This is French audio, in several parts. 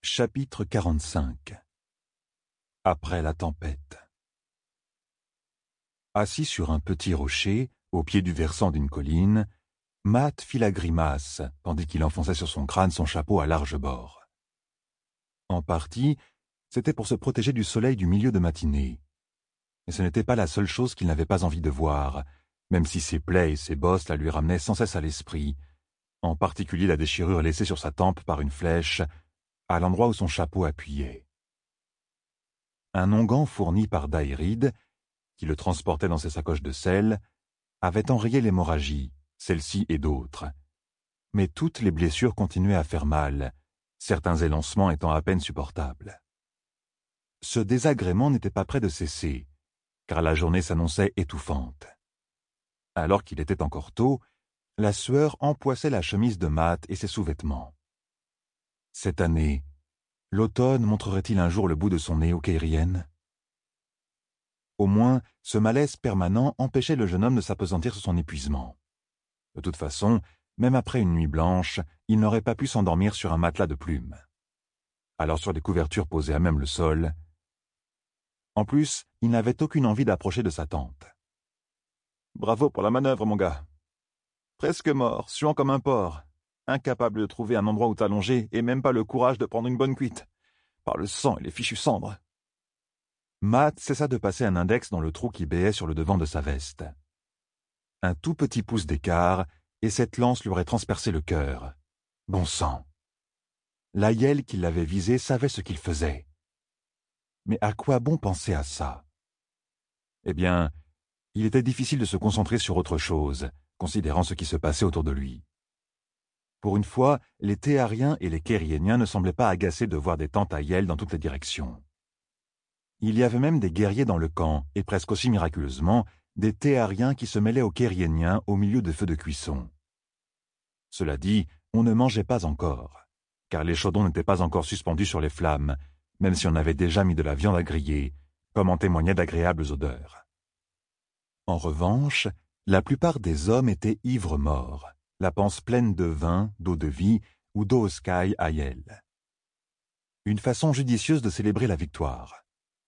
Chapitre 45. Après la tempête. Assis sur un petit rocher, au pied du versant d'une colline, Matt fit la grimace, tandis qu'il enfonçait sur son crâne son chapeau à large bord. En partie, c'était pour se protéger du soleil du milieu de matinée. Mais ce n'était pas la seule chose qu'il n'avait pas envie de voir, même si ses plaies et ses bosses la lui ramenaient sans cesse à l'esprit, en particulier la déchirure laissée sur sa tempe par une flèche, à l'endroit où son chapeau appuyait. Un onguent fourni par Daïrid, qui le transportait dans ses sacoches de sel, avait enrayé l'hémorragie, celle-ci et d'autres. Mais toutes les blessures continuaient à faire mal, certains élancements étant à peine supportables. Ce désagrément n'était pas près de cesser, car la journée s'annonçait étouffante. Alors qu'il était encore tôt, la sueur empoissait la chemise de Matt et ses sous-vêtements. Cette année, l'automne montrerait-il un jour le bout de son nez aux Caériennes? Au moins, ce malaise permanent empêchait le jeune homme de s'appesantir sur son épuisement. De toute façon, même après une nuit blanche, il n'aurait pas pu s'endormir sur un matelas de plumes. Alors sur des couvertures posées à même le sol. En plus, il n'avait aucune envie d'approcher de sa tente. « Bravo pour la manœuvre, mon gars. Presque mort, suant comme un porc. Incapable de trouver un endroit où t'allonger et même pas le courage de prendre une bonne cuite. Par le sang et les fichues cendres. » Matt cessa de passer un index dans le trou qui béait sur le devant de sa veste. Un tout petit pouce d'écart, et cette lance lui aurait transpercé le cœur. Bon sang! L'aïeul qui l'avait visé savait ce qu'il faisait. Mais à quoi bon penser à ça? Eh bien, il était difficile de se concentrer sur autre chose, considérant ce qui se passait autour de lui. Pour une fois, les Théariens et les Caérieniens ne semblaient pas agacés de voir des tentes aïeules dans toutes les directions. Il y avait même des guerriers dans le camp, et presque aussi miraculeusement, des Théariens qui se mêlaient aux Caérieniens au milieu de feux de cuisson. Cela dit, on ne mangeait pas encore, car les chaudrons n'étaient pas encore suspendus sur les flammes, même si on avait déjà mis de la viande à griller, comme en témoignaient d'agréables odeurs. En revanche, la plupart des hommes étaient ivres morts, la panse pleine de vin, d'eau de vie ou d'eau sky aïel. Une façon judicieuse de célébrer la victoire.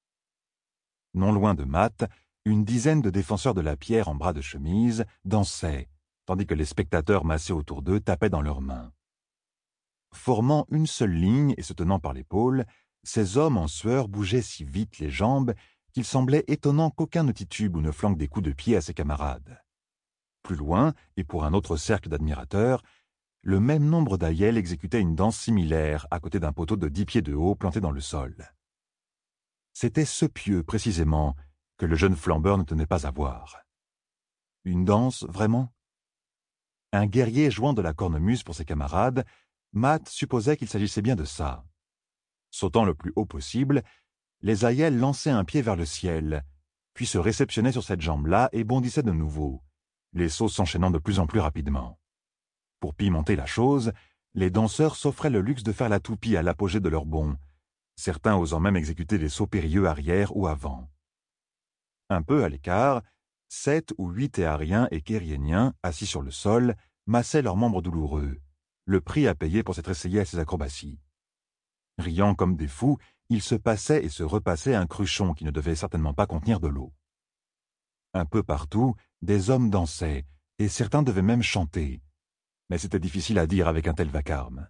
Non loin de Matt, une dizaine de défenseurs de la pierre en bras de chemise dansaient, tandis que les spectateurs massés autour d'eux tapaient dans leurs mains. Formant une seule ligne et se tenant par l'épaule, ces hommes en sueur bougeaient si vite les jambes qu'il semblait étonnant qu'aucun ne titube ou ne flanque des coups de pied à ses camarades. Plus loin, et pour un autre cercle d'admirateurs, le même nombre d'aïeuls exécutait une danse similaire à côté d'un poteau de 10 pieds de haut planté dans le sol. C'était ce pieu, précisément, que le jeune flambeur ne tenait pas à voir. Une danse, vraiment? Un guerrier jouant de la cornemuse pour ses camarades, Matt supposait qu'il s'agissait bien de ça. Sautant le plus haut possible, les aïeuls lançaient un pied vers le ciel, puis se réceptionnaient sur cette jambe-là et bondissaient de nouveau, les sauts s'enchaînant de plus en plus rapidement. Pour pimenter la chose, les danseurs s'offraient le luxe de faire la toupie à l'apogée de leur bond, certains osant même exécuter des sauts périlleux arrière ou avant. Un peu à l'écart, 7 ou 8 Théariens et Caérieniens, assis sur le sol, massaient leurs membres douloureux, le prix à payer pour s'être essayés à ces acrobaties. Riant comme des fous, ils se passaient et se repassaient un cruchon qui ne devait certainement pas contenir de l'eau. Un peu partout, des hommes dansaient, et certains devaient même chanter, mais c'était difficile à dire avec un tel vacarme.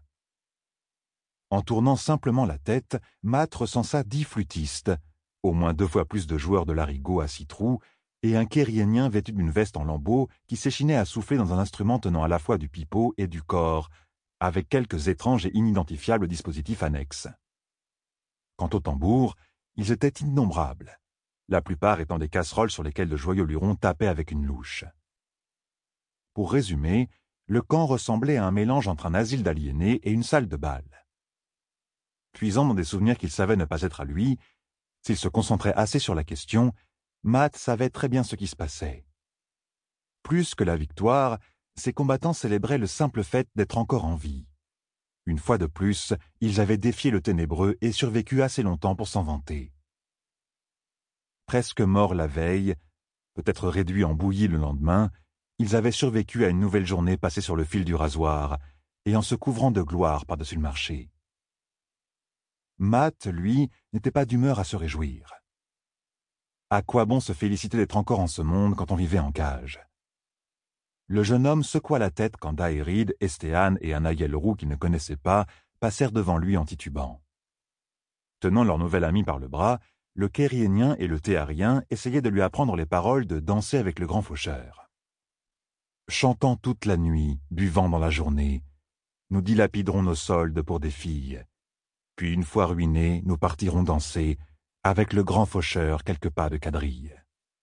En tournant simplement la tête, Matt recensa 10 flûtistes, au moins 2 fois plus de joueurs de l'arigot à 6 trous, et un Caérienien vêtu d'une veste en lambeaux qui s'échinait à souffler dans un instrument tenant à la fois du pipeau et du cor, avec quelques étranges et inidentifiables dispositifs annexes. Quant aux tambours, ils étaient innombrables, la plupart étant des casseroles sur lesquelles de joyeux lurons tapaient avec une louche. Pour résumer, le camp ressemblait à un mélange entre un asile d'aliénés et une salle de bal. Puisant dans des souvenirs qu'il savait ne pas être à lui, s'il se concentrait assez sur la question, Matt savait très bien ce qui se passait. Plus que la victoire, ces combattants célébraient le simple fait d'être encore en vie. Une fois de plus, ils avaient défié le ténébreux et survécu assez longtemps pour s'en vanter. Presque morts la veille, peut-être réduits en bouillie le lendemain, ils avaient survécu à une nouvelle journée passée sur le fil du rasoir et en se couvrant de gloire par-dessus le marché. Matt, lui, n'était pas d'humeur à se réjouir. À quoi bon se féliciter d'être encore en ce monde quand on vivait en cage? Le jeune homme secoua la tête quand Dairid, Estéane et un aïeul roux qu'il ne connaissait pas passèrent devant lui en titubant. Tenant leur nouvel ami par le bras, le Kériénien et le Théarien essayaient de lui apprendre les paroles de Danser avec le grand faucheur. Chantant toute la nuit, buvant dans la journée, nous dilapiderons nos soldes pour des filles. Puis, une fois ruinés, nous partirons danser avec le grand faucheur quelques pas de quadrille.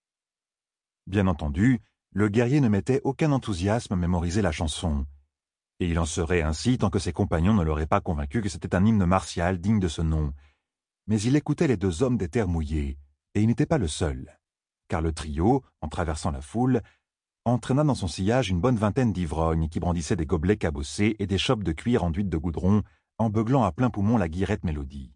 Bien entendu, le guerrier ne mettait aucun enthousiasme à mémoriser la chanson, et il en serait ainsi tant que ses compagnons ne l'auraient pas convaincu que c'était un hymne martial digne de ce nom. Mais il écoutait les deux hommes des terres mouillées, et il n'était pas le seul, car le trio, en traversant la foule, entraîna dans son sillage une bonne vingtaine d'ivrognes qui brandissaient des gobelets cabossés et des chopes de cuir enduites de goudron, en beuglant à plein poumon la guillerette mélodie.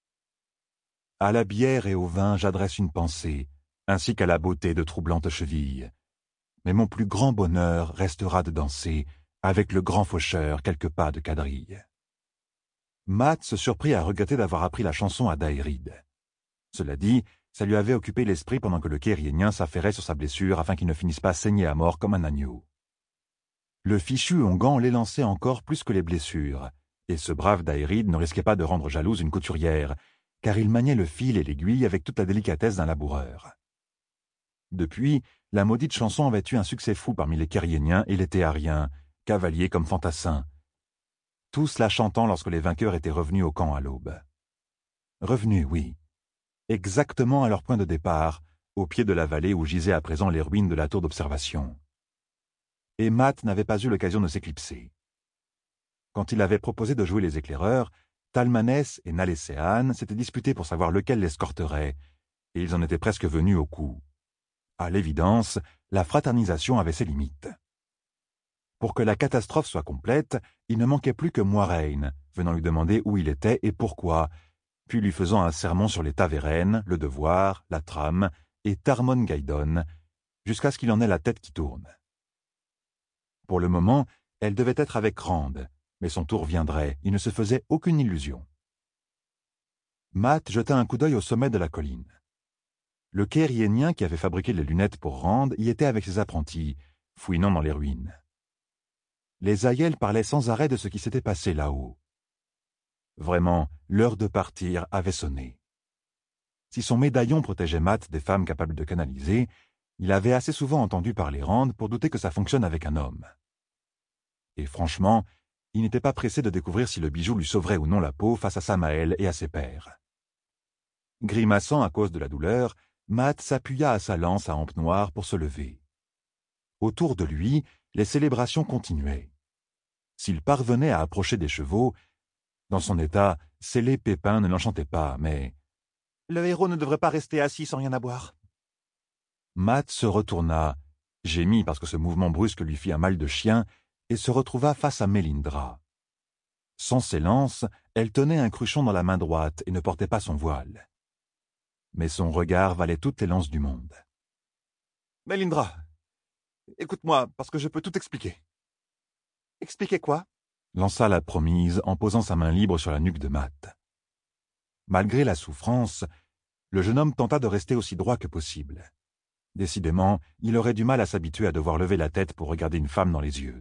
À la bière et au vin j'adresse une pensée, ainsi qu'à la beauté de troublantes chevilles. Mais mon plus grand bonheur restera de danser avec le grand faucheur quelques pas de quadrille. Matt se surprit à regretter d'avoir appris la chanson à Dairid. Cela dit, ça lui avait occupé l'esprit pendant que le Kériénien s'affairait sur sa blessure afin qu'il ne finisse pas saigné à mort comme un agneau. Le fichu onguent l'élançait encore plus que les blessures, et ce brave Dairid ne risquait pas de rendre jalouse une couturière, car il maniait le fil et l'aiguille avec toute la délicatesse d'un laboureur. Depuis, la maudite chanson avait eu un succès fou parmi les Kériéniens et les Théariens, cavaliers comme fantassins, tous la chantant lorsque les vainqueurs étaient revenus au camp à l'aube. Revenus, oui, exactement à leur point de départ, au pied de la vallée où gisaient à présent les ruines de la tour d'observation. Et Matt n'avait pas eu l'occasion de s'éclipser. Quand il avait proposé de jouer les éclaireurs, Talmanès et Nalécéane s'étaient disputés pour savoir lequel l'escorterait, et ils en étaient presque venus au coup. À l'évidence, la fraternisation avait ses limites. Pour que la catastrophe soit complète, il ne manquait plus que Moiraine, venant lui demander où il était et pourquoi, puis lui faisant un sermon sur les Tavérènes, le devoir, la trame et Tarmon Gaidon, jusqu'à ce qu'il en ait la tête qui tourne. Pour le moment, elle devait être avec Rand, mais son tour viendrait, il ne se faisait aucune illusion. Matt jeta un coup d'œil au sommet de la colline. Le Kériénien qui avait fabriqué les lunettes pour Rand y était avec ses apprentis, fouinant dans les ruines. Les aïels parlaient sans arrêt de ce qui s'était passé là-haut. Vraiment, l'heure de partir avait sonné. Si son médaillon protégeait Matt des femmes capables de canaliser, il avait assez souvent entendu parler Rand pour douter que ça fonctionne avec un homme. Et franchement, il n'était pas pressé de découvrir si le bijou lui sauverait ou non la peau face à Samael et à ses pairs. Grimaçant à cause de la douleur, Matt s'appuya à sa lance à hampe noire pour se lever. Autour de lui, les célébrations continuaient. S'il parvenait à approcher des chevaux, dans son état, scellé Pépin ne l'enchantait pas, mais le héros ne devrait pas rester assis sans rien à boire. Matt se retourna, gémit parce que ce mouvement brusque lui fit un mal de chien, et se retrouva face à Mélindra. Sans ses lances, elle tenait un cruchon dans la main droite et ne portait pas son voile. Mais son regard valait toutes les lances du monde. « Mélindra, écoute-moi, parce que je peux tout expliquer. »« Expliquer quoi ?» lança la promise en posant sa main libre sur la nuque de Matt. Malgré la souffrance, le jeune homme tenta de rester aussi droit que possible. Décidément, il aurait du mal à s'habituer à devoir lever la tête pour regarder une femme dans les yeux.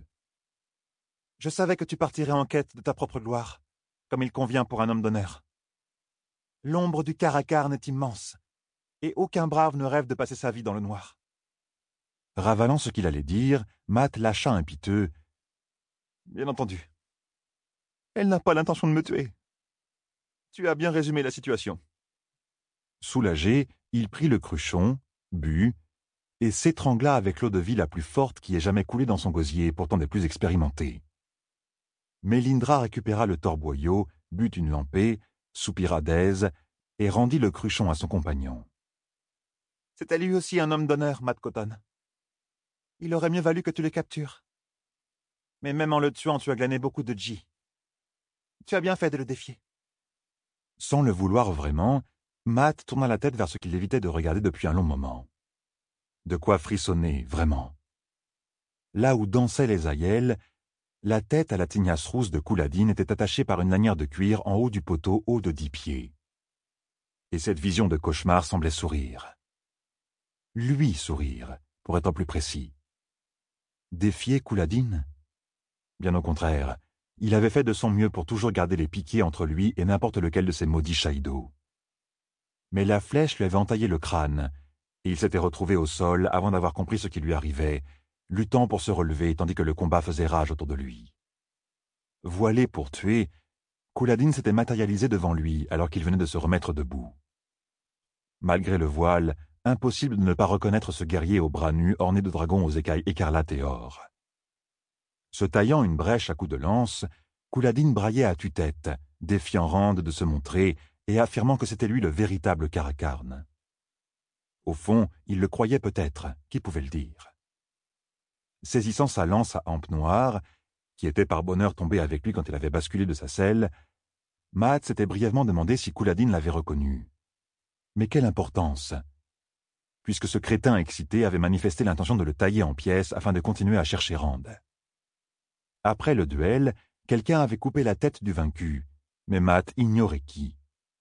« Je savais que tu partirais en quête de ta propre gloire, comme il convient pour un homme d'honneur. L'ombre du Caracarne est immense, et aucun brave ne rêve de passer sa vie dans le noir. » Ravalant ce qu'il allait dire, Matt lâcha un piteux. « Bien entendu. Elle n'a pas l'intention de me tuer. Tu as bien résumé la situation. » Soulagé, il prit le cruchon, but, et s'étrangla avec l'eau-de-vie la plus forte qui ait jamais coulé dans son gosier, pourtant des plus expérimentés. Mélindra récupéra le torboyau, but une lampée, soupira d'aise, et rendit le cruchon à son compagnon. « C'était lui aussi un homme d'honneur, Matt Cotton. Il aurait mieux valu que tu le captures. Mais même en le tuant, tu as glané beaucoup de Ji. Tu as bien fait de le défier. » Sans le vouloir vraiment, Matt tourna la tête vers ce qu'il évitait de regarder depuis un long moment. De quoi frissonner, vraiment. Là où dansaient les aïels, La tête à la tignasse rousse de Couladine était attachée par une lanière de cuir en haut du poteau haut de 10 pieds. Et cette vision de cauchemar semblait sourire. Lui sourire, pour être plus précis. Défier Couladine? Bien au contraire, il avait fait de son mieux pour toujours garder les piquets entre lui et n'importe lequel de ces maudits Shaïdo. Mais la flèche lui avait entaillé le crâne, et il s'était retrouvé au sol avant d'avoir compris ce qui lui arrivait, luttant pour se relever tandis que le combat faisait rage autour de lui. Voilé pour tuer, Couladine s'était matérialisé devant lui alors qu'il venait de se remettre debout. Malgré le voile, impossible de ne pas reconnaître ce guerrier aux bras nus orné de dragons aux écailles écarlates et or. Se taillant une brèche à coups de lance, Couladine braillait à tue-tête, défiant Rand de se montrer et affirmant que c'était lui le véritable Karakarn. Au fond, il le croyait peut-être, qui pouvait le dire. Saisissant sa lance à hampe noire, qui était par bonheur tombée avec lui quand il avait basculé de sa selle, Matt s'était brièvement demandé si Couladine l'avait reconnu. Mais quelle importance, puisque ce crétin excité avait manifesté l'intention de le tailler en pièces afin de continuer à chercher Rand. Après le duel, quelqu'un avait coupé la tête du vaincu, mais Matt ignorait qui.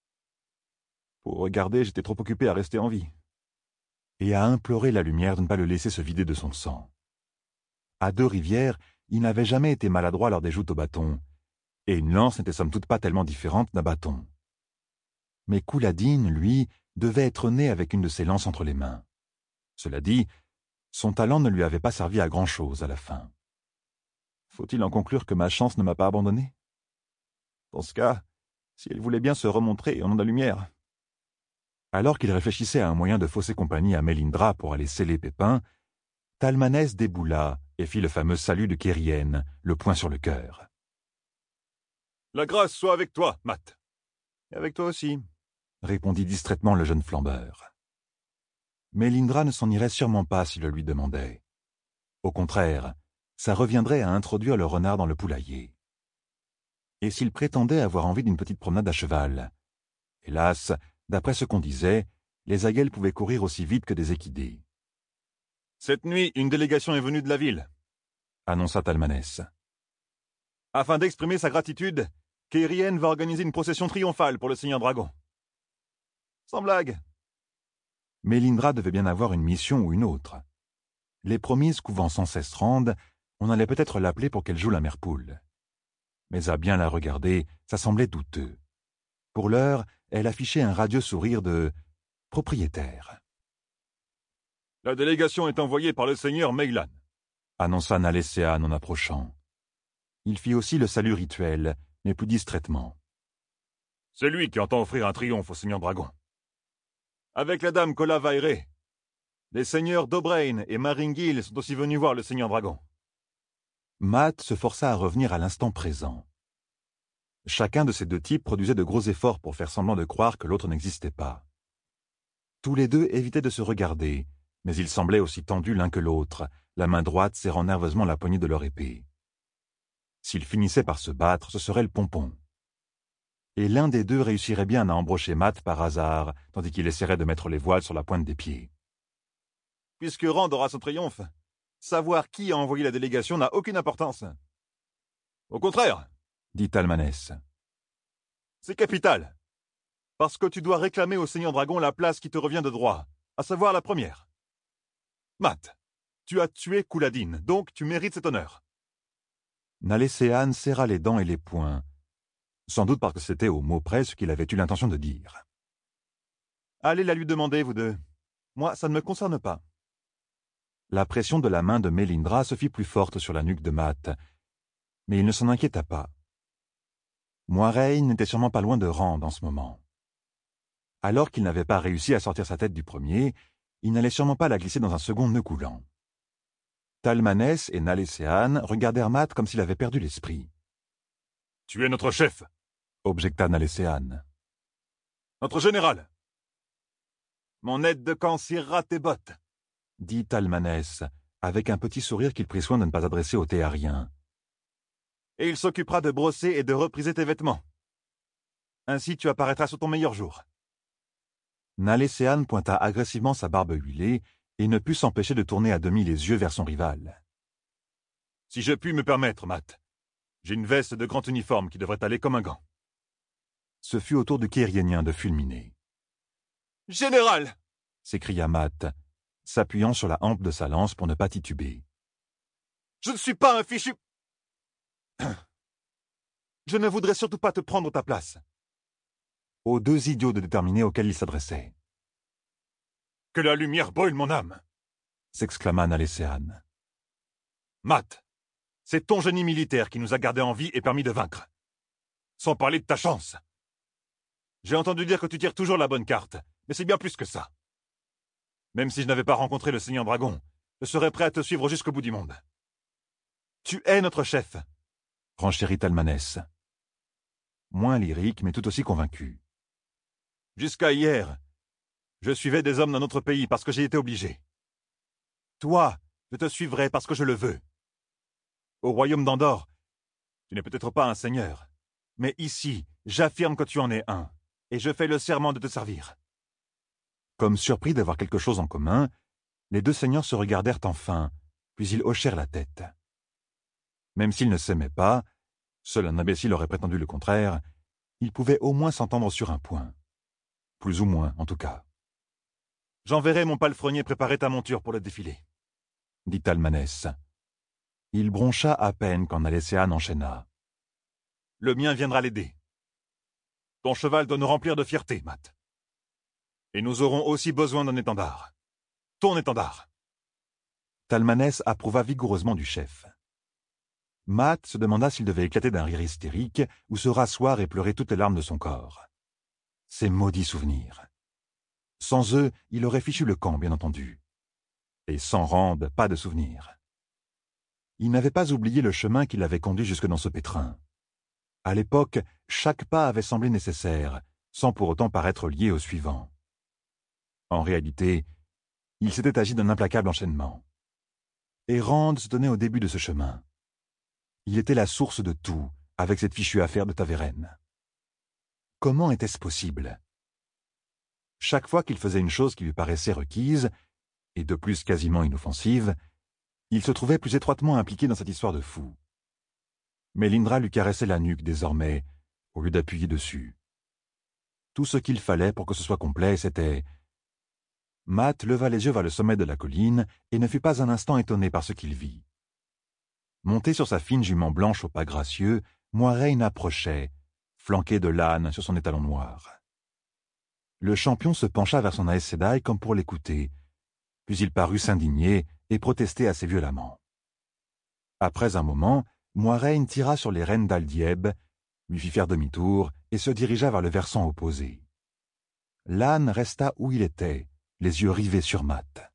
Pour regarder, j'étais trop occupé à rester en vie. Et à implorer la lumière de ne pas le laisser se vider de son sang. À Deux-Rivières, il n'avait jamais été maladroit lors des joutes au bâton, et une lance n'était somme toute pas tellement différente d'un bâton. Mais Couladine, lui, devait être né avec une de ses lances entre les mains. Cela dit, son talent ne lui avait pas servi à grand-chose à la fin. Faut-il en conclure que ma chance ne m'a pas abandonné? Dans ce cas, si elle voulait bien se remontrer au nom de la lumière. Alors qu'il réfléchissait à un moyen de fausser compagnie à Mélindra pour aller sceller Pépin, Talmanès déboula et fit le fameux salut de Kérienne, le poing sur le cœur. « La grâce soit avec toi, Matt. »« Et avec toi aussi, » répondit distraitement le jeune flambeur. Mélindra ne s'en irait sûrement pas s'il le lui demandait. Au contraire, ça reviendrait à introduire le renard dans le poulailler. Et s'il prétendait avoir envie d'une petite promenade à cheval? Hélas, d'après ce qu'on disait, les aguels pouvaient courir aussi vite que des équidés. « Cette nuit, une délégation est venue de la ville, » annonça Talmanès. « Afin d'exprimer sa gratitude, Kérienne va organiser une procession triomphale pour le Seigneur Dragon. » Sans blague. Mélindra devait bien avoir une mission ou une autre. Les promises couvant sans cesse Rand, on allait peut-être l'appeler pour qu'elle joue la mère poule. Mais à bien la regarder, ça semblait douteux. Pour l'heure, elle affichait un radieux sourire de propriétaire. « La délégation est envoyée par le seigneur Meylan, » annonça Nalesséan en approchant. Il fit aussi le salut rituel, mais plus distraitement. « C'est lui qui entend offrir un triomphe au seigneur Dragon. Avec la dame Kola Vaere, les seigneurs d'Obrain et Maringil sont aussi venus voir le seigneur Dragon. » Matt se força à revenir à l'instant présent. Chacun de ces deux types produisait de gros efforts pour faire semblant de croire que l'autre n'existait pas. Tous les deux évitaient de se regarder, mais ils semblaient aussi tendus l'un que l'autre, la main droite serrant nerveusement la poignée de leur épée. S'ils finissaient par se battre, ce serait le pompon. Et l'un des deux réussirait bien à embrocher Matt par hasard, tandis qu'il essaierait de mettre les voiles sur la pointe des pieds. Puisque Rand aura son triomphe, savoir qui a envoyé la délégation n'a aucune importance. Au contraire, dit Talmanès. C'est capital, parce que tu dois réclamer au Seigneur Dragon la place qui te revient de droit, à savoir la première. Matt, tu as tué Couladine, donc tu mérites cet honneur. Nalesséan serra les dents et les poings, sans doute parce que c'était au mot près ce qu'il avait eu l'intention de dire. Allez la lui demander, vous deux. Moi, ça ne me concerne pas. La pression de la main de Mélindra se fit plus forte sur la nuque de Matt, mais il ne s'en inquiéta pas. Moireille n'était sûrement pas loin de Rand en ce moment. Alors qu'il n'avait pas réussi à sortir sa tête du premier, il n'allait sûrement pas la glisser dans un second nœud coulant. Talmanès et Nalesséan regardèrent Matt comme s'il avait perdu l'esprit. « Tu es notre chef !» objecta Nalesséan. « Notre général !»« Mon aide de camp cirera tes bottes !» dit Talmanès, avec un petit sourire qu'il prit soin de ne pas adresser au théarien. « Et il s'occupera de brosser et de repriser tes vêtements. Ainsi tu apparaîtras sur ton meilleur jour. » Nalesséan pointa agressivement sa barbe huilée et ne put s'empêcher de tourner à demi les yeux vers son rival. « Si je puis me permettre, Matt, J'ai une veste de grand uniforme qui devrait aller comme un gant. Ce fut au tour du Kyriénien de fulminer. « Général !» s'écria Matt, s'appuyant sur la hampe de sa lance pour ne pas tituber. « Je ne suis pas un fichu... Je ne voudrais surtout pas te prendre ta place. » Aux deux idiots de déterminés auxquels il s'adressait. « Que la lumière brûle mon âme !» s'exclama Nalécéane. « Matt, c'est ton génie militaire qui nous a gardés en vie et permis de vaincre. Sans parler de ta chance. J'ai entendu dire que tu tires toujours la bonne carte, mais c'est bien plus que ça. Même si je n'avais pas rencontré le Seigneur Dragon, je serais prêt à te suivre jusqu'au bout du monde. Tu es notre chef, renchérit Talmanès. Moins lyrique, mais tout aussi convaincu. Jusqu'à hier, je suivais des hommes dans notre pays parce que j'y étais obligé. Toi, je te suivrai parce que je le veux. Au royaume d'Andorre, tu n'es peut-être pas un seigneur, mais ici, j'affirme que tu en es un, et je fais le serment de te servir. Comme surpris d'avoir quelque chose en commun, les deux seigneurs se regardèrent enfin, puis ils hochèrent la tête. Même s'ils ne s'aimaient pas, seul un imbécile aurait prétendu le contraire, ils pouvaient au moins s'entendre sur un point. Plus ou moins, en tout cas. « J'enverrai mon palefrenier préparer ta monture pour le défilé, » dit Talmanès. Il broncha à peine quand Nalécéane enchaîna. « Le mien viendra l'aider. Ton cheval doit nous remplir de fierté, Matt. Et nous aurons aussi besoin d'un étendard. Ton étendard. » Talmanès approuva vigoureusement du chef. Matt se demanda s'il devait éclater d'un rire hystérique ou se rasseoir et pleurer toutes les larmes de son corps. Ces maudits souvenirs. Sans eux, il aurait fichu le camp, bien entendu. Et sans Rand, pas de souvenirs. Il n'avait pas oublié le chemin qui l'avait conduit jusque dans ce pétrin. À l'époque, chaque pas avait semblé nécessaire, sans pour autant paraître lié au suivant. En réalité, il s'était agi d'un implacable enchaînement. Et Rand se tenait au début de ce chemin. Il était la source de tout, avec cette fichue affaire de Taveren. Comment était-ce possible? Chaque fois qu'il faisait une chose qui lui paraissait requise, et de plus quasiment inoffensive, il se trouvait plus étroitement impliqué dans cette histoire de fou. Mélindra lui caressait la nuque désormais, au lieu d'appuyer dessus. Tout ce qu'il fallait pour que ce soit complet, c'était... Matt leva les yeux vers le sommet de la colline et ne fut pas un instant étonné par ce qu'il vit. Monté sur sa fine jument blanche au pas gracieux, Moiraine approchait, flanqué de l'âne sur son étalon noir. Le champion se pencha vers son Aes Sedai comme pour l'écouter, puis il parut s'indigner et protester assez violemment. Après un moment, Moiraine tira sur les rênes d'Aldieb, lui fit faire demi-tour et se dirigea vers le versant opposé. L'âne resta où il était, les yeux rivés sur Matt.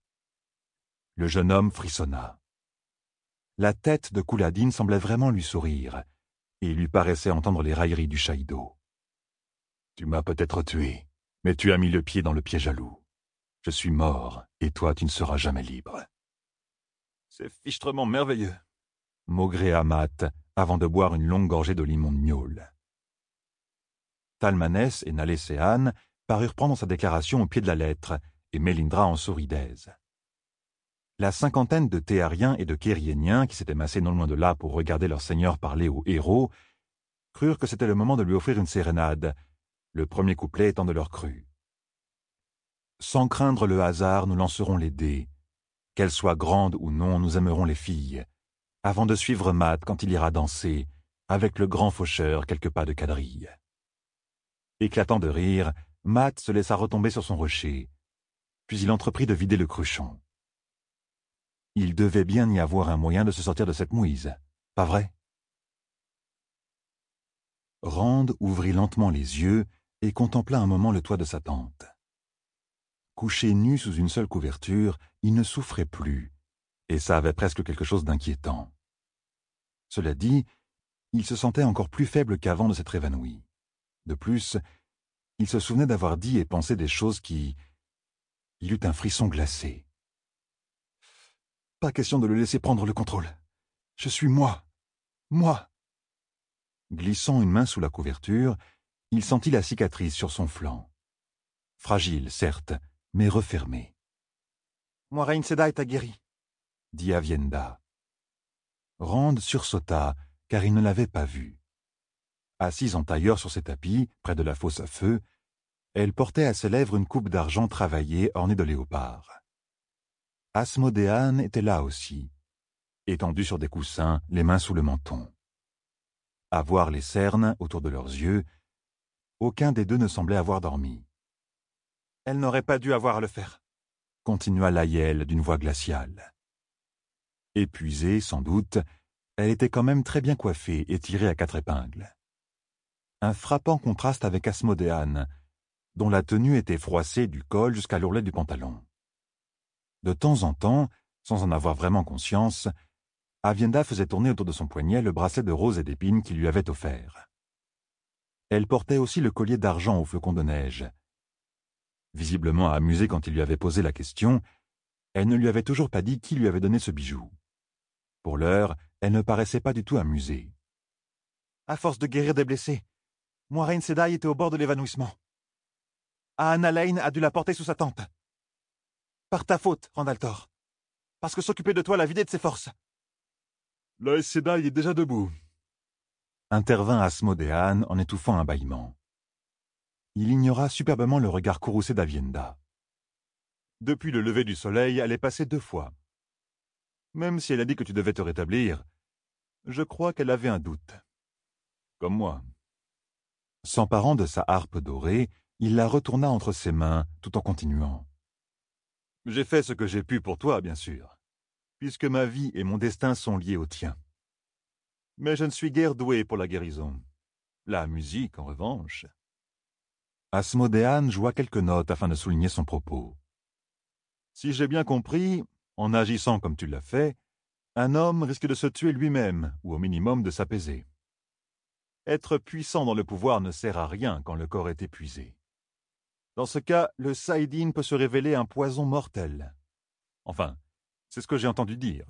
Le jeune homme frissonna. La tête de Couladine semblait vraiment lui sourire, et il lui paraissait entendre les railleries du Shaïdo. « Tu m'as peut-être tué, mais tu as mis le pied dans le pied jaloux. Je suis mort, et toi tu ne seras jamais libre. » « C'est fichtrement merveilleux, » maugréa Matt, avant de boire une longue gorgée de limon de gnôle. Talmanès et Nalécéane parurent prendre sa déclaration au pied de la lettre, et Mélindra en sourit d'aise. La cinquantaine de Théariens et de Kériéniens qui s'étaient massés non loin de là pour regarder leur seigneur parler aux héros crurent que c'était le moment de lui offrir une sérénade, le premier couplet étant de leur cru. Sans craindre le hasard, nous lancerons les dés. Qu'elles soient grandes ou non, nous aimerons les filles, avant de suivre Matt quand il ira danser, avec le grand faucheur quelques pas de quadrille. Éclatant de rire, Matt se laissa retomber sur son rocher, puis il entreprit de vider le cruchon. Il devait bien y avoir un moyen de se sortir de cette mouise, pas vrai? Rand ouvrit lentement les yeux et contempla un moment le toit de sa tente. Couché nu sous une seule couverture, il ne souffrait plus, et ça avait presque quelque chose d'inquiétant. Cela dit, il se sentait encore plus faible qu'avant de s'être évanoui. De plus, il se souvenait d'avoir dit et pensé des choses qui... Il eut un frisson glacé. Pas question de le laisser prendre le contrôle. Je suis moi. Moi. Glissant une main sous la couverture, il sentit la cicatrice sur son flanc. Fragile, certes, mais refermée. « Moiraine Sedai t'a guéri, » dit Avienda. Rand sursauta, car il ne l'avait pas vue. Assise en tailleur sur ses tapis, près de la fosse à feu, elle portait à ses lèvres une coupe d'argent travaillée ornée de léopard. Asmodéane était là aussi, étendue sur des coussins, les mains sous le menton. À voir les cernes autour de leurs yeux, aucun des deux ne semblait avoir dormi. « Elle n'aurait pas dû avoir à le faire », continua Layel d'une voix glaciale. Épuisée, sans doute, elle était quand même très bien coiffée et tirée à 4 épingles. Un frappant contraste avec Asmodéane, dont la tenue était froissée du col jusqu'à l'ourlet du pantalon. De temps en temps, sans en avoir vraiment conscience, Avienda faisait tourner autour de son poignet le bracelet de roses et d'épines qu'il lui avait offert. Elle portait aussi le collier d'argent au flocon de neige. Visiblement amusée quand il lui avait posé la question, elle ne lui avait toujours pas dit qui lui avait donné ce bijou. Pour l'heure, elle ne paraissait pas du tout amusée. « À force de guérir des blessés, Moiraine Sedai était au bord de l'évanouissement. Ahana Lane a dû la porter sous sa tente. Par ta faute, Randaltor. Parce que s'occuper de toi l'a vidé de ses forces. » « La Aes Sedai est déjà debout, » intervint Asmodéane en étouffant un bâillement. Il ignora superbement le regard courroucé d'Avienda. Depuis le lever du soleil, elle est passée 2 fois. Même si elle a dit que tu devais te rétablir, je crois qu'elle avait un doute. Comme moi. S'emparant de sa harpe dorée, il la retourna entre ses mains, tout en continuant. « J'ai fait ce que j'ai pu pour toi, bien sûr, puisque ma vie et mon destin sont liés au tien. Mais je ne suis guère doué pour la guérison. La musique, en revanche. » Asmodéane joua quelques notes afin de souligner son propos. « Si j'ai bien compris, en agissant comme tu l'as fait, un homme risque de se tuer lui-même, ou au minimum de s'apaiser. Être puissant dans le pouvoir ne sert à rien quand le corps est épuisé. Dans ce cas, le Saïdine peut se révéler un poison mortel. Enfin, c'est ce que j'ai entendu dire.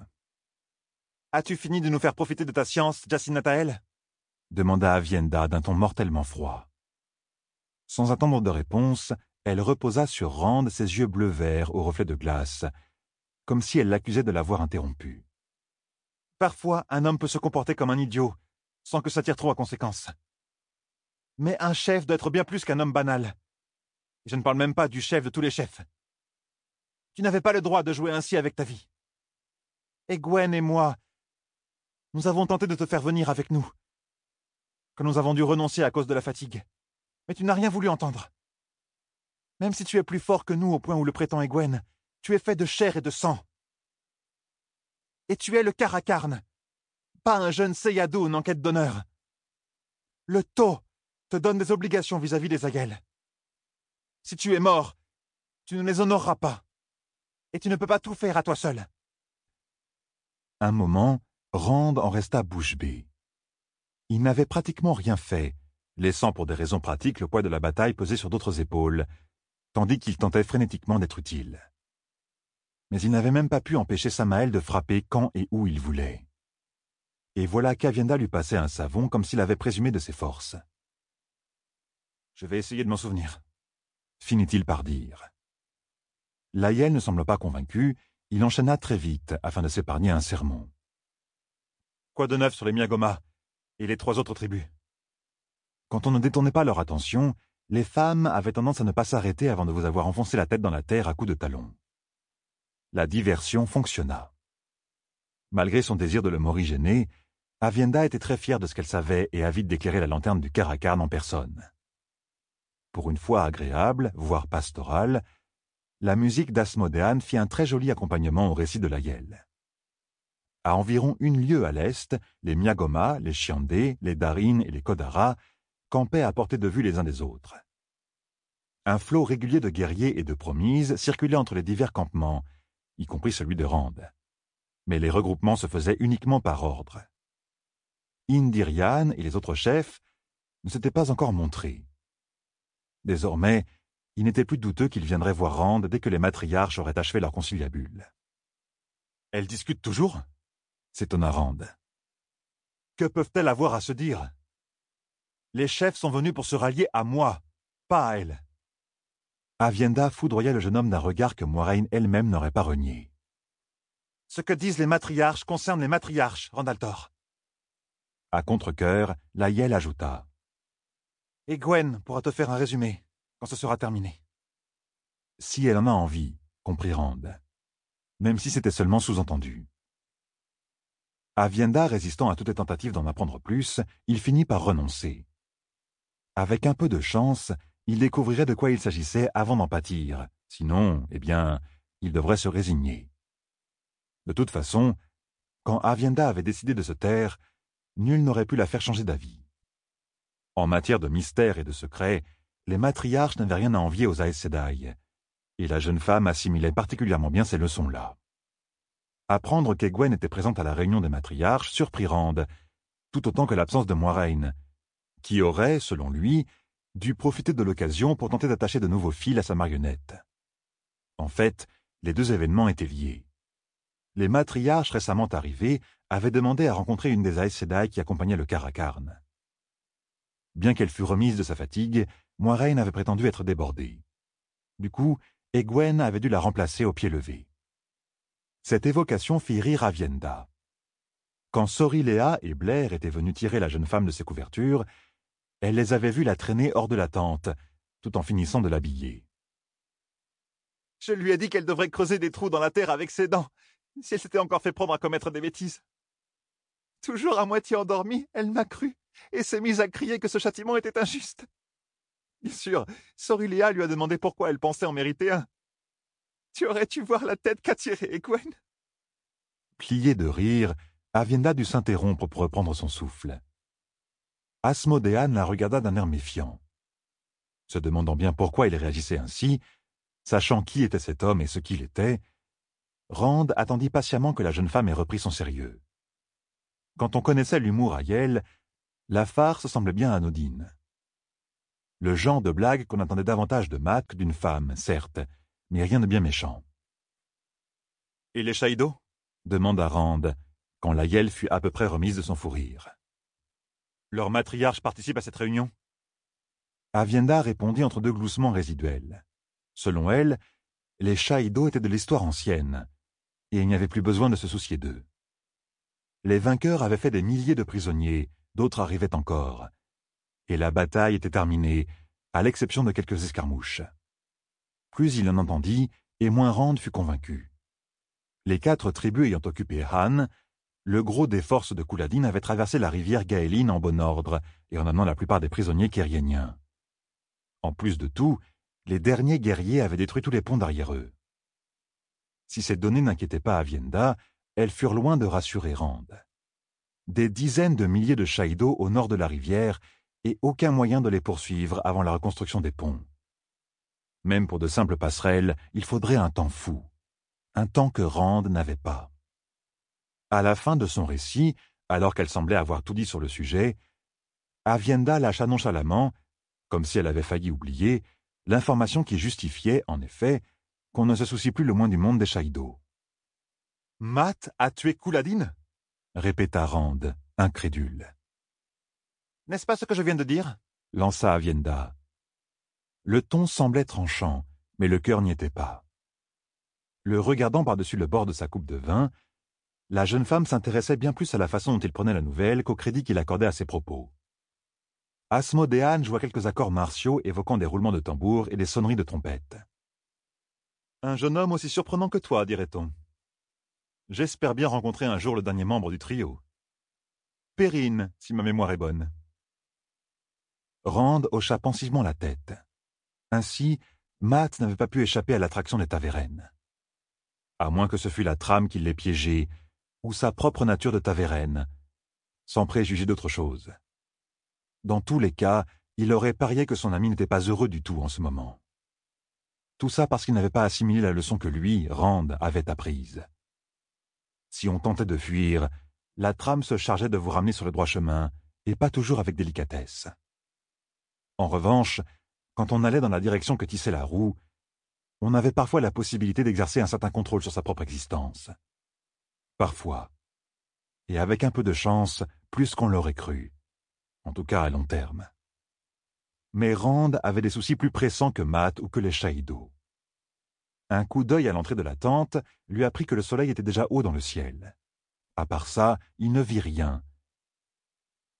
« As-tu fini de nous faire profiter de ta science, Jacin Natael » demanda Avienda d'un ton mortellement froid. Sans attendre de réponse, elle reposa sur Rand ses yeux bleu-vert au reflet de glace, comme si elle l'accusait de l'avoir interrompu. « Parfois, un homme peut se comporter comme un idiot, sans que ça tire trop à conséquence. Mais un chef doit être bien plus qu'un homme banal. Et je ne parle même pas du chef de tous les chefs. Tu n'avais pas le droit de jouer ainsi avec ta vie. Et Gwen et moi, nous avons tenté de te faire venir avec nous, que nous avons dû renoncer à cause de la fatigue. Mais tu n'as rien voulu entendre. Même si tu es plus fort que nous au point où le prétend Egwene, tu es fait de chair et de sang. Et tu es le Caracarne, pas un jeune Seyadun en quête d'honneur. Le Tau te donne des obligations vis-à-vis des Aiel. Si tu es mort, tu ne les honoreras pas. Et tu ne peux pas tout faire à toi seul. » Un moment, Rand en resta bouche bée. Il n'avait pratiquement rien fait, laissant pour des raisons pratiques le poids de la bataille peser sur d'autres épaules, tandis qu'il tentait frénétiquement d'être utile. Mais il n'avait même pas pu empêcher Samael de frapper quand et où il voulait. Et voilà qu'Avienda lui passait un savon comme s'il avait présumé de ses forces. « Je vais essayer de m'en souvenir », finit-il par dire. Layel ne semble pas convaincu, il enchaîna très vite afin de s'épargner un sermon. « Quoi de neuf sur les Miagoma et les 3 autres tribus ?» Quand on ne détournait pas leur attention, les femmes avaient tendance à ne pas s'arrêter avant de vous avoir enfoncé la tête dans la terre à coups de talon. La diversion fonctionna. Malgré son désir de le morigéner, Avienda était très fière de ce qu'elle savait et avide d'éclairer la lanterne du Caracarne en personne. Pour une fois agréable, voire pastorale, la musique d'Asmodéane fit un très joli accompagnement au récit de Layel. À environ 1 lieue à l'est, les Miagoma, les Chiandé, les Darin et les Kodara campaient à portée de vue les uns des autres. Un flot régulier de guerriers et de promises circulait entre les divers campements, y compris celui de Rand. Mais les regroupements se faisaient uniquement par ordre. Indirian et les autres chefs ne s'étaient pas encore montrés. Désormais, il n'était plus douteux qu'ils viendraient voir Rand dès que les matriarches auraient achevé leur conciliabule. « Elles discutent toujours ?» s'étonna Rand. « Que peuvent-elles avoir à se dire ? Les chefs sont venus pour se rallier à moi, pas à elles. » Avienda foudroya le jeune homme d'un regard que Moiraine elle-même n'aurait pas renié. « Ce que disent les matriarches concerne les matriarches, Randaltor. À contre-cœur, Laïel ajouta. « Et Gwen pourra te faire un résumé, quand ce sera terminé. » Si elle en a envie, comprit Rand, même si c'était seulement sous-entendu. Aviendha résistant à toutes les tentatives d'en apprendre plus, il finit par renoncer. Avec un peu de chance, il découvrirait de quoi il s'agissait avant d'en pâtir. Sinon, il devrait se résigner. De toute façon, quand Aviendha avait décidé de se taire, nul n'aurait pu la faire changer d'avis. En matière de mystère et de secret, les matriarches n'avaient rien à envier aux Aes Sedai, et la jeune femme assimilait particulièrement bien ces leçons-là. Apprendre qu'Egwene était présente à la réunion des matriarches surprit Rand, tout autant que l'absence de Moiraine, qui aurait, selon lui, dû profiter de l'occasion pour tenter d'attacher de nouveaux fils à sa marionnette. En fait, les deux événements étaient liés. Les matriarches récemment arrivés avaient demandé à rencontrer une des Aes Sedai qui accompagnait le Karakarn. Bien qu'elle fût remise de sa fatigue, Moiraine avait prétendu être débordée. Du coup, Egwene avait dû la remplacer au pied levé. Cette évocation fit rire Aviendha. Quand Sorrilea et Blair étaient venus tirer la jeune femme de ses couvertures, elle les avait vus la traîner hors de la tente, tout en finissant de l'habiller. « Je lui ai dit qu'elle devrait creuser des trous dans la terre avec ses dents, si elle s'était encore fait prendre à commettre des bêtises. Toujours à moitié endormie, elle m'a cru, et s'est mise à crier que ce châtiment était injuste. Bien sûr, Sorrilea lui a demandé pourquoi elle pensait en mériter un. Tu aurais dû voir la tête qu'a tirée Egwene. » Plié de rire, Aviendha dut s'interrompre pour reprendre son souffle. Asmodéane la regarda d'un air méfiant. Se demandant bien pourquoi il réagissait ainsi, sachant qui était cet homme et ce qu'il était, Rand attendit patiemment que la jeune femme ait repris son sérieux. Quand on connaissait l'humour Aiel, la farce semblait bien anodine. Le genre de blague qu'on attendait davantage de Mat que d'une femme, certes, mais rien de bien méchant. « Et les Shaido » demanda Rand, quand Laïel fut à peu près remise de son fou rire. « Leur matriarche participe à cette réunion ?» Aviendha répondit entre deux gloussements résiduels. Selon elle, les Shaido étaient de l'histoire ancienne, et il n'y avait plus besoin de se soucier d'eux. Les vainqueurs avaient fait des milliers de prisonniers, d'autres arrivaient encore, et la bataille était terminée, à l'exception de quelques escarmouches. Plus il en entendit, et moins Rand fut convaincu. Les 4 tribus ayant occupé Han, le gros des forces de Couladin avait traversé la rivière Gaéline en bon ordre et en amenant la plupart des prisonniers kériéniens. En plus de tout, les derniers guerriers avaient détruit tous les ponts derrière eux. Si ces données n'inquiétaient pas Aviendha, elles furent loin de rassurer Rand. Des dizaines de milliers de Shaido au nord de la rivière et aucun moyen de les poursuivre avant la reconstruction des ponts. Même pour de simples passerelles, il faudrait un temps fou. Un temps que Rand n'avait pas. À la fin de son récit, alors qu'elle semblait avoir tout dit sur le sujet, Aviendha lâcha nonchalamment, comme si elle avait failli oublier, l'information qui justifiait, en effet, qu'on ne se soucie plus le moins du monde des Shaido. « Mat a tué Couladin » répéta Rand, incrédule. « N'est-ce pas ce que je viens de dire » lança Aviendha. Le ton semblait tranchant, mais le cœur n'y était pas. Le regardant par-dessus le bord de sa coupe de vin, la jeune femme s'intéressait bien plus à la façon dont il prenait la nouvelle qu'au crédit qu'il accordait à ses propos. Asmodéane joua quelques accords martiaux évoquant des roulements de tambour et des sonneries de trompette. « Un jeune homme aussi surprenant que toi, dirait-on. J'espère bien rencontrer un jour le dernier membre du trio. Perrine, si ma mémoire est bonne. » Rand hocha pensivement la tête. Ainsi, Mat n'avait pas pu échapper à l'attraction des Tavérènes. À moins que ce fût la trame qui l'ait piégé, ou sa propre nature de Tavérène, sans préjuger d'autre chose. Dans tous les cas, il aurait parié que son ami n'était pas heureux du tout en ce moment. Tout ça parce qu'il n'avait pas assimilé la leçon que lui, Rand, avait apprise. Si on tentait de fuir, la trame se chargeait de vous ramener sur le droit chemin, et pas toujours avec délicatesse. En revanche, quand on allait dans la direction que tissait la roue, on avait parfois la possibilité d'exercer un certain contrôle sur sa propre existence. Parfois. Et avec un peu de chance, plus qu'on l'aurait cru. En tout cas à long terme. Mais Rand avait des soucis plus pressants que Mat ou que les Shaido. Un coup d'œil à l'entrée de la tente lui apprit que le soleil était déjà haut dans le ciel. À part ça, il ne vit rien.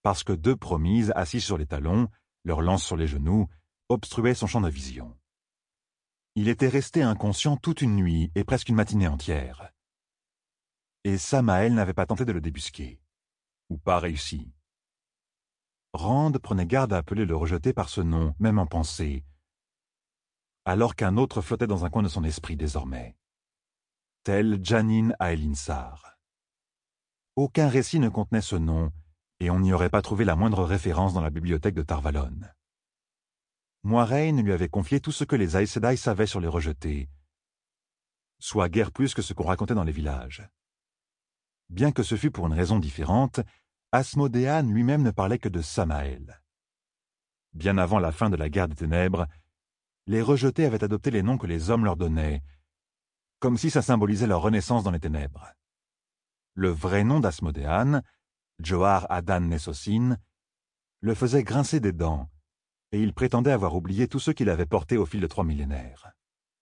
parce que 2 promises assises sur les talons, leurs lances sur les genoux, obstruaient son champ de vision. Il était resté inconscient toute une nuit et presque une matinée entière. Et Samael n'avait pas tenté de le débusquer, ou pas réussi. Rand prenait garde à appeler le rejeté par ce nom, même en pensée, alors qu'un autre flottait dans un coin de son esprit désormais. Tel Janin à Elinsar. Aucun récit ne contenait ce nom, et on n'y aurait pas trouvé la moindre référence dans la bibliothèque de Tarvalon. Moiraine lui avait confié tout ce que les Aes Sedai savaient sur les rejetés, soit guère plus que ce qu'on racontait dans les villages. Bien que ce fût pour une raison différente, Asmodéan lui-même ne parlait que de Samael. Bien avant la fin de la guerre des ténèbres, les rejetés avaient adopté les noms que les hommes leur donnaient, comme si ça symbolisait leur renaissance dans les ténèbres. Le vrai nom d'Asmodéan, Johar Adan Nessosin, le faisait grincer des dents, et il prétendait avoir oublié tous ceux qu'il avait portés au fil de 3 millénaires.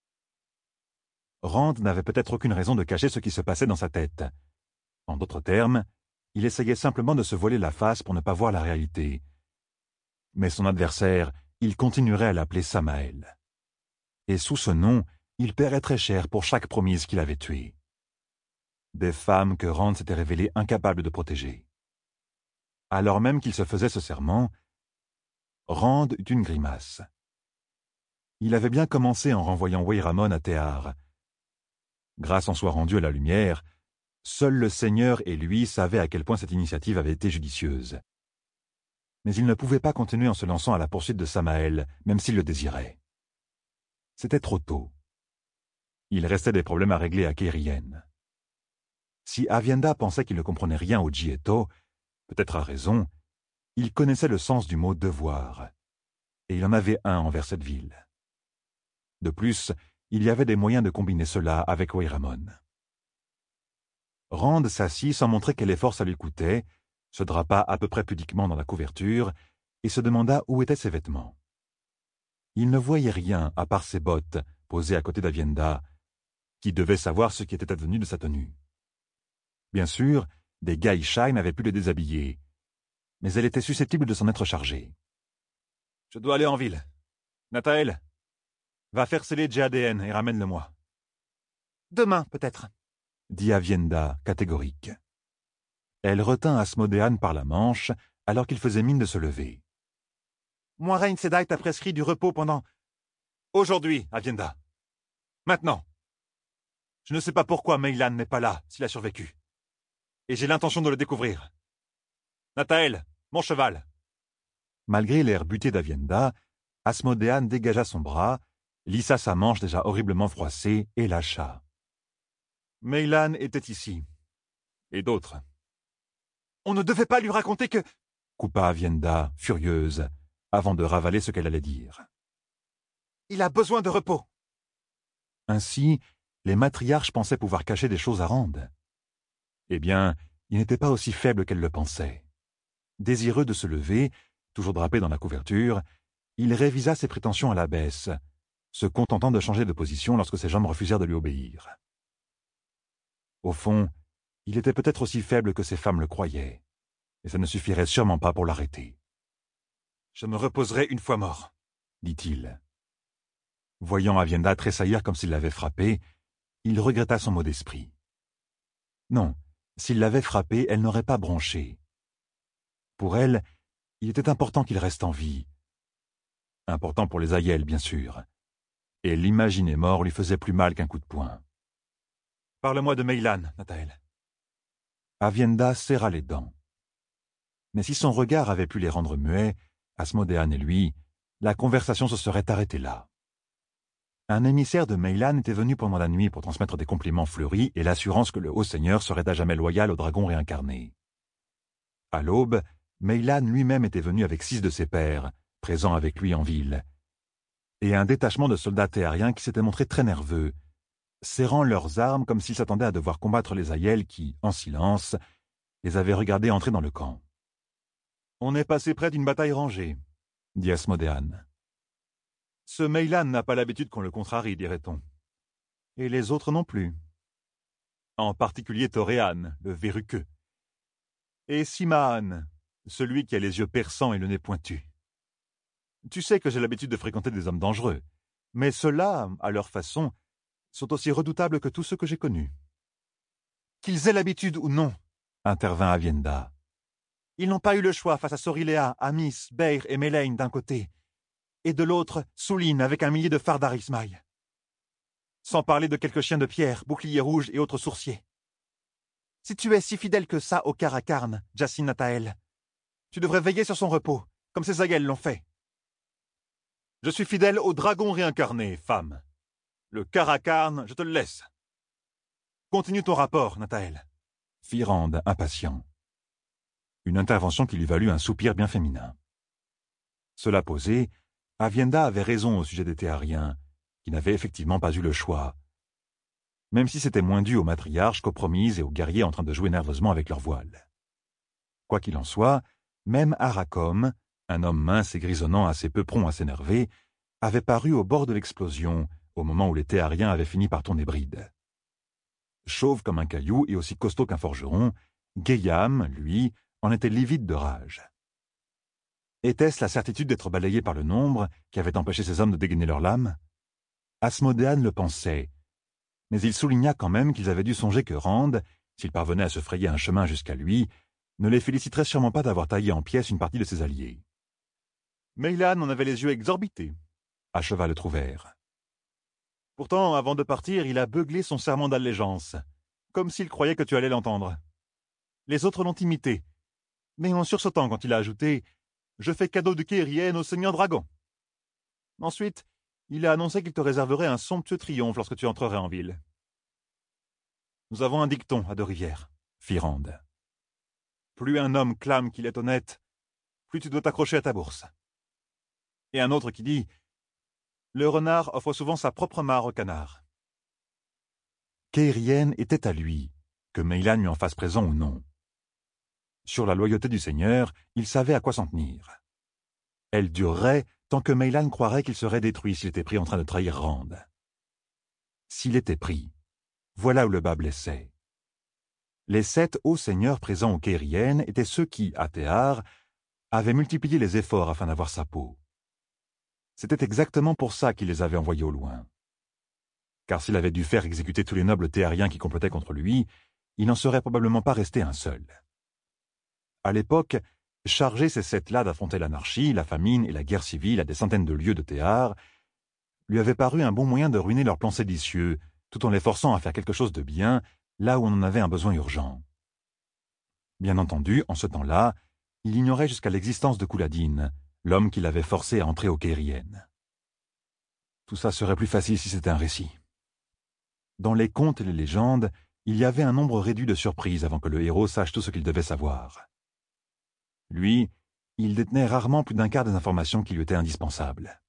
Rand n'avait peut-être aucune raison de cacher ce qui se passait dans sa tête. En d'autres termes, il essayait simplement de se voiler la face pour ne pas voir la réalité. Mais son adversaire, il continuerait à l'appeler Samael. Et sous ce nom, il paierait très cher pour chaque promise qu'il avait tuée. Des femmes que Rand s'était révélé incapable de protéger. Alors même qu'il se faisait ce serment, Rand eut une grimace. Il avait bien commencé en renvoyant Weyramon à Théar. Grâce en soit rendue à la lumière, seul le Seigneur et lui savaient à quel point cette initiative avait été judicieuse. Mais il ne pouvait pas continuer en se lançant à la poursuite de Samael, même s'il le désirait. C'était trop tôt. Il restait des problèmes à régler à Kérien. Si Avienda pensait qu'il ne comprenait rien au Djieto, peut-être à raison, il connaissait le sens du mot « devoir », et il en avait un envers cette ville. De plus, il y avait des moyens de combiner cela avec Weyramon. Rand s'assit sans montrer quel effort ça lui coûtait, se drapa à peu près pudiquement dans la couverture et se demanda où étaient ses vêtements. Il ne voyait rien à part ses bottes posées à côté d'Avienda, qui devait savoir ce qui était advenu de sa tenue. Bien sûr, des Gaïshai n'avaient pu le déshabiller, mais elle était susceptible de s'en être chargée. « Je dois aller en ville. Nathael, va faire sceller JADN et ramène-le-moi. »« Demain, peut-être, » dit Avienda, catégorique. Elle retint Asmodéan par la manche, alors qu'il faisait mine de se lever. « Moiraine Sedai t'a prescrit du repos pendant... »« Aujourd'hui, Avienda. Maintenant. Je ne sais pas pourquoi Meylan n'est pas là, s'il a survécu. Et j'ai l'intention de le découvrir. Nathael, mon cheval !» Malgré l'air buté d'Avienda, Asmodéan dégagea son bras, lissa sa manche déjà horriblement froissée et lâcha. Meylan était ici. Et d'autres. « On ne devait pas lui raconter que... » coupa Avienda, furieuse, avant de ravaler ce qu'elle allait dire. « Il a besoin de repos. » Ainsi, les matriarches pensaient pouvoir cacher des choses à Rand. Eh bien, il n'était pas aussi faible qu'elle le pensait. Désireux de se lever, toujours drapé dans la couverture, il révisa ses prétentions à la baisse, se contentant de changer de position lorsque ses jambes refusèrent de lui obéir. Au fond, il était peut-être aussi faible que ses femmes le croyaient, et ça ne suffirait sûrement pas pour l'arrêter. « Je me reposerai une fois mort, » dit-il. Voyant Avienda tressaillir comme s'il l'avait frappé, il regretta son mot d'esprit. Non, s'il l'avait frappée, elle n'aurait pas bronché. Pour elle, il était important qu'il reste en vie. Important pour les Aiel, bien sûr. Et l'imaginer mort lui faisait plus mal qu'un coup de poing. « Parle-moi de Meylan, Nathael. » Avienda serra les dents. Mais si son regard avait pu les rendre muets, Asmodéan et lui, la conversation se serait arrêtée là. Un émissaire de Meylan était venu pendant la nuit pour transmettre des compliments fleuris et l'assurance que le Haut-Seigneur serait à jamais loyal au dragon réincarné. À l'aube, Meylan lui-même était venu avec 6 de ses pairs, présents avec lui en ville, et un détachement de soldats théariens qui s'étaient montrés très nerveux, serrant leurs armes comme s'ils s'attendaient à devoir combattre les Aiel qui, en silence, les avaient regardés entrer dans le camp. « On est passé près d'une bataille rangée, » dit Asmodéan. « Ce Meylan n'a pas l'habitude qu'on le contrarie, dirait-on. Et les autres non plus. En particulier Toréan, le verruqueux. Et Simaan, celui qui a les yeux perçants et le nez pointu. Tu sais que j'ai l'habitude de fréquenter des hommes dangereux, mais ceux-là, à leur façon, sont aussi redoutables que tous ceux que j'ai connus. Qu'ils aient l'habitude ou non, intervint Avienda. Ils n'ont pas eu le choix face à Sorilea, Amis, Beir et Melaine d'un côté, et de l'autre, Souline avec un millier de Fardar Ismaï. Sans parler de quelques chiens de pierre, boucliers rouges et autres sourciers. Si tu es si fidèle que ça au Karakarn, Jassin Natael, tu devrais veiller sur son repos, comme ses aïeux l'ont fait. Je suis fidèle au dragon réincarné, femme. Le Karakarn, je te le laisse. Continue ton rapport, Natael, fit Rand, impatient. Une intervention qui lui valut un soupir bien féminin. Cela posé, Avienda avait raison au sujet des Théariens, qui n'avaient effectivement pas eu le choix, même si c'était moins dû aux matriarches qu'aux promises et aux guerriers en train de jouer nerveusement avec leurs voiles. Quoi qu'il en soit, même Arakom, un homme mince et grisonnant assez peu prompt à s'énerver, avait paru au bord de l'explosion, au moment où les Théariens avaient fini par tourner bride. Chauve comme un caillou et aussi costaud qu'un forgeron, Geyam, lui, en était livide de rage. Était-ce la certitude d'être balayé par le nombre qui avait empêché ces hommes de dégainer leurs lames? Asmodéane le pensait, mais il souligna quand même qu'ils avaient dû songer que Rand, s'il parvenait à se frayer un chemin jusqu'à lui, ne les féliciterait sûrement pas d'avoir taillé en pièces une partie de ses alliés. Meylan en avait les yeux exorbités, acheva le Trouvert. Pourtant, avant de partir, il a beuglé son serment d'allégeance, comme s'il croyait que tu allais l'entendre. Les autres l'ont imité, mais en sursautant quand il a ajouté « Je fais cadeau de Kérienne au Seigneur Dragon ». Ensuite, il a annoncé qu'il te réserverait un somptueux triomphe lorsque tu entrerais en ville. Nous avons un dicton à Deux-Rivières, fit Rand. Plus un homme clame qu'il est honnête, plus tu dois t'accrocher à ta bourse. Et un autre qui dit le renard offre souvent sa propre mare au canard. Kérienne était à lui, que Meylan lui en fasse présent ou non. Sur la loyauté du Seigneur, il savait à quoi s'en tenir. Elle durerait tant que Meylan croirait qu'il serait détruit s'il était pris en train de trahir Rand. S'il était pris, voilà où le bas blessait. Les 7 hauts seigneurs présents au Kérienne étaient ceux qui, à Théar, avaient multiplié les efforts afin d'avoir sa peau. C'était exactement pour ça qu'il les avait envoyés au loin. Car s'il avait dû faire exécuter tous les nobles théariens qui complotaient contre lui, il n'en serait probablement pas resté un seul. À l'époque, charger ces 7-là d'affronter l'anarchie, la famine et la guerre civile à des centaines de lieues de Théar, lui avait paru un bon moyen de ruiner leurs plans séditieux, tout en les forçant à faire quelque chose de bien, là où on en avait un besoin urgent. Bien entendu, en ce temps-là, il ignorait jusqu'à l'existence de Couladine, l'homme qui l'avait forcé à entrer au Kérienne. Tout ça serait plus facile si c'était un récit. Dans les contes et les légendes, il y avait un nombre réduit de surprises avant que le héros sache tout ce qu'il devait savoir. Lui, il détenait rarement plus d'un quart des informations qui lui étaient indispensables.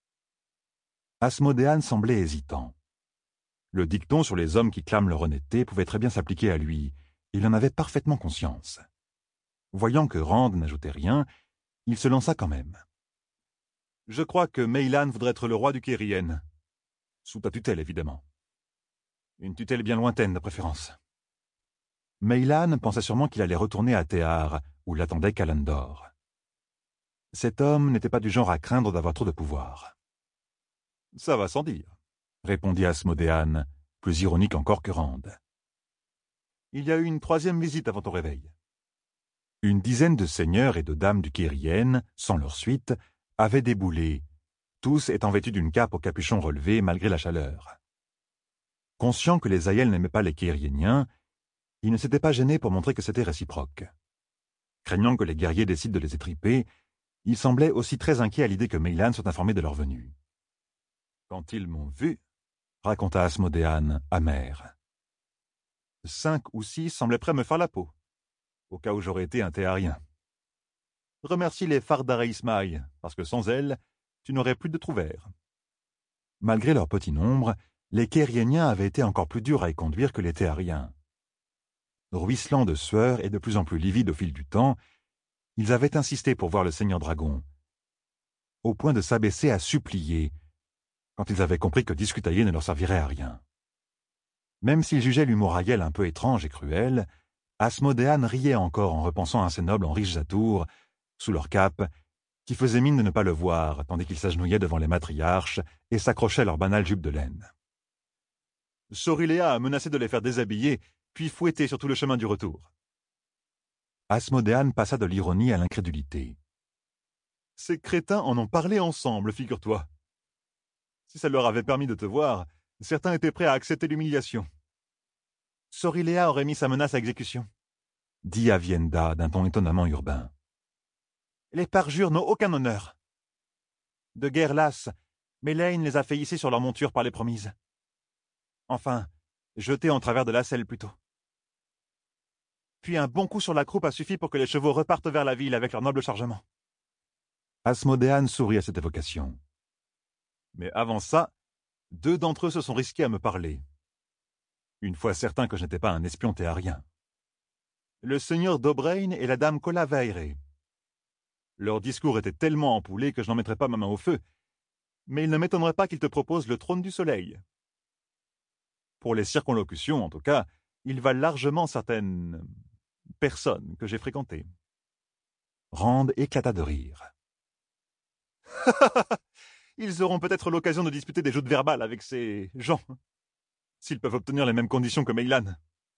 Asmodéane semblait hésitant. Le dicton sur les hommes qui clament leur honnêteté pouvait très bien s'appliquer à lui, et il en avait parfaitement conscience. Voyant que Rand n'ajoutait rien, il se lança quand même. « Je crois que Meylan voudrait être le roi du Kérienne. Sous ta tutelle, évidemment. Une tutelle bien lointaine, de préférence. » Meylan pensait sûrement qu'il allait retourner à Théar, où l'attendait Kalandor. Cet homme n'était pas du genre à craindre d'avoir trop de pouvoir. « Ça va sans dire, » répondit Asmodéane, plus ironique encore que Rand. « Il y a eu une 3e visite avant ton réveil. » Une dizaine de seigneurs et de dames du Kérienne, sans leur suite, avaient déboulé, tous étant vêtus d'une cape au capuchon relevé malgré la chaleur. Conscient que les Aïels n'aimaient pas les Kériéniens, ils ne s'étaient pas gênés pour montrer que c'était réciproque. Craignant que les guerriers décident de les étriper, ils semblaient aussi très inquiets à l'idée que Meylan soit informé de leur venue. « Quand ils m'ont vu, » raconta Asmodéane, amère. 5 ou 6 semblaient prêts à me faire la peau, au cas où j'aurais été un Théarien. Remercie les Fardar Ismaï, parce que sans elles, tu n'aurais plus de Trouvert. Malgré leur petit nombre, les Kériéniens avaient été encore plus durs à y conduire que les Théariens. Ruisselant de sueur et de plus en plus livides au fil du temps, ils avaient insisté pour voir le Seigneur Dragon, au point de s'abaisser à supplier, quand ils avaient compris que discutailler ne leur servirait à rien. Même s'ils jugeaient l'humour Aïel un peu étrange et cruel, Asmodéane riait encore en repensant à ces nobles en riches atours, sous leur cape, qui faisaient mine de ne pas le voir, tandis qu'ils s'agenouillaient devant les matriarches et s'accrochaient à leurs banales jupes de laine. Soriléa a menacé de les faire déshabiller, puis fouetter sur tout le chemin du retour. Asmodéane passa de l'ironie à l'incrédulité. Ces crétins en ont parlé ensemble, figure-toi. Si ça leur avait permis de te voir, certains étaient prêts à accepter l'humiliation. Soriléa aurait mis sa menace à exécution, dit Avienda d'un ton étonnamment urbain. Les parjures n'ont aucun honneur. De guerre lasse, Mélène les a fait hisser sur leur monture par les promises. Enfin, jeter en travers de la selle plutôt. Puis un bon coup sur la croupe a suffi pour que les chevaux repartent vers la ville avec leur noble chargement. Asmodéane sourit à cette évocation. Mais avant ça, 2 d'entre eux se sont risqués à me parler. Une fois certain que je n'étais pas un espion théarien. Le seigneur d'Obrain et la dame Colaveire. Leur discours était tellement empoulé que je n'en mettrais pas ma main au feu, mais il ne m'étonnerait pas qu'ils te proposent le trône du soleil. Pour les circonlocutions, en tout cas, ils valent largement certaines personnes que j'ai fréquentées. Rand éclata de rire. Ils auront peut-être l'occasion de disputer des joutes verbales avec ces gens, s'ils peuvent obtenir les mêmes conditions que Meylan.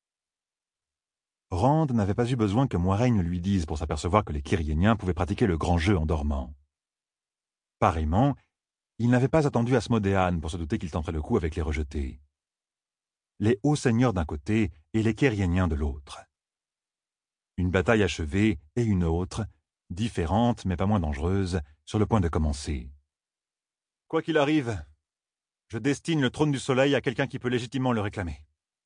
Rand n'avait pas eu besoin que Moiraine lui dise pour s'apercevoir que les Kyriéniens pouvaient pratiquer le grand jeu en dormant. Pareillement, il n'avait pas attendu Asmodéane pour se douter qu'il tenterait le coup avec les rejetés. Les hauts seigneurs d'un côté et les Kyriéniens de l'autre. Une bataille achevée et une autre, différente mais pas moins dangereuse, sur le point de commencer. Quoi qu'il arrive, je destine le trône du soleil à quelqu'un qui peut légitimement le réclamer.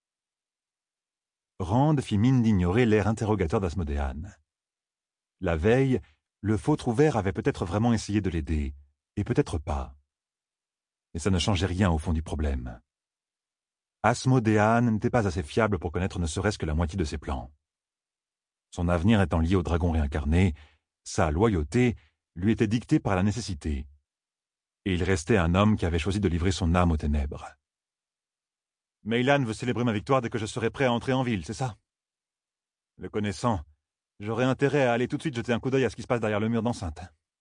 Rand fit mine d'ignorer l'air interrogateur d'Asmodéane. La veille, le faux trouvère avait peut-être vraiment essayé de l'aider, et peut-être pas. Mais ça ne changeait rien au fond du problème. Asmodéane n'était pas assez fiable pour connaître ne serait-ce que la moitié de ses plans. Son avenir étant lié au dragon réincarné, sa loyauté lui était dictée par la nécessité. Et il restait un homme qui avait choisi de livrer son âme aux ténèbres. Meylan veut célébrer ma victoire dès que je serai prêt à entrer en ville, c'est ça? Le connaissant, j'aurais intérêt à aller tout de suite jeter un coup d'œil à ce qui se passe derrière le mur d'enceinte.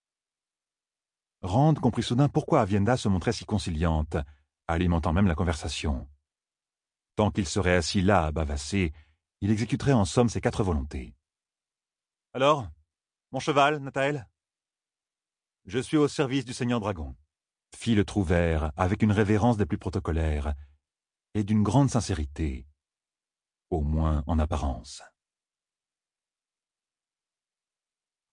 Rand comprit soudain pourquoi Avienda se montrait si conciliante, alimentant même la conversation. Tant qu'il serait assis là à bavasser, il exécuterait en somme ses 4 volontés. « Alors, mon cheval, Nathael ?»« Je suis au service du Seigneur Dragon. » fit le trouvère avec une révérence des plus protocolaires, et d'une grande sincérité, au moins en apparence.